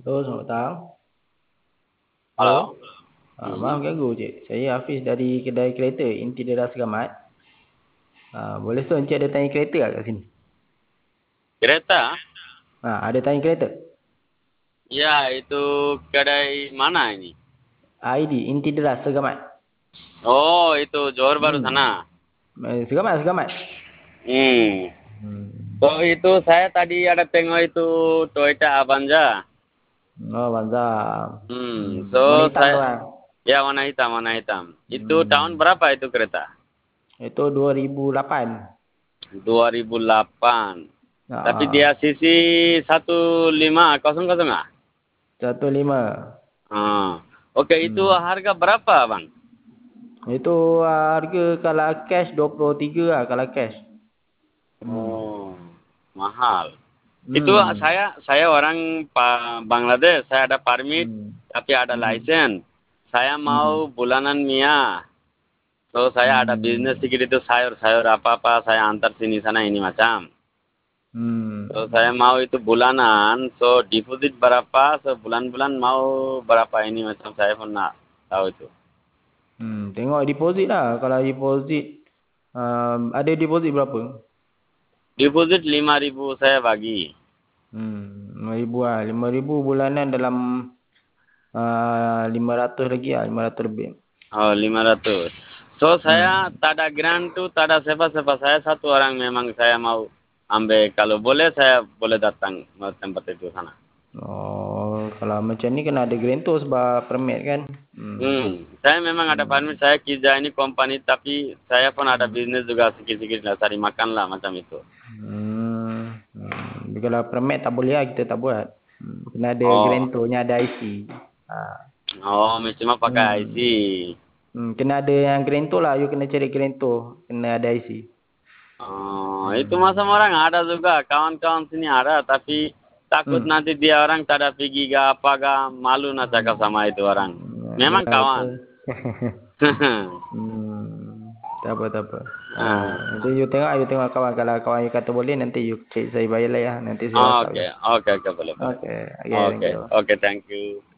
Halo, selamat petang. Halo. Halo. Maaf Hmm. ganggu cik. Saya Hafiz dari kedai kereta Inti Deras Segamat. Boleh tu encik ada tanya kereta tak kat sini? Kereta? Ada tanya kereta? Ya, itu kedai mana ini? ID Inti Deras Segamat. Oh, itu Johor Baru Hmm. sana. Segamat, Segamat. Hmm. Hmm. So, itu saya tadi ada tengok itu Toyota Avanza. Oh, Banza. Warna So, hitam tu saya... kan? Ya, warna hitam, warna hitam. Itu tahun Hmm. berapa itu kereta? Itu 2008. 2008. Tapi dia Ah, sisi 1500 ah? 15. Oke, itu Hmm. harga berapa, Bang? Itu harga kalau cash 23 lah kalau cash. Hmm. Oh, mahal. Itu Hmm. saya orang Bangladesh, saya ada permit Hmm. tapi ada Hmm. license. Saya mau Hmm. bulanan Mia. So saya ada bisnis Hmm. sedikit itu sayur-sayur apa-apa saya antar sini sana ini macam. So saya Hmm. mau itu bulanan, so deposit berapa, so bulan-bulan mau berapa ini macam saya pun nak tahu itu. Tengok deposit lah. Kalau deposit, ada deposit berapa? Deposit 5.000 saya bagi. 5,000 lah. 5,000 bulanan dalam 500 lagi lah. 500 lebih. Oh, 500. So, saya Hmm. tak ada grant tu, tak ada siapa-siapa. Saya satu orang memang saya mau ambil. Kalau boleh, saya boleh datang ke tempat itu sana. Oh, kalau macam ni kena ada grantor sebab permit kan? Saya memang ada permit. Hmm. Saya kerja ini company, tapi saya pun ada Hmm. bisnis juga sedikit-sedikit lah. Cari makan lah macam itu. Kalau permit tak boleh lah, kita tak buat. Kena ada Oh, grantornya, ada IC. Ha. oh, mesti mah pakai IC. Hmm. Kena ada yang grantor lah. You kena cari grantor. Kena ada IC. Oh, itu macam Hmm. orang ada juga. Kawan-kawan sini ada, tapi takut Hmm. nanti dia orang tak ada pergi ke apa ke, malu nak cakap Hmm. sama itu orang. Ya Memang kawan. betul. Tak apa tak apa. Ah, Nanti you tengok kawan kalau kawan you kata boleh nanti you cek saya bayar lah ya. Nanti saya WhatsApp oke, you. oke, oke, boleh, boleh. Okay, okay, thank Oke, you. oke, thank you.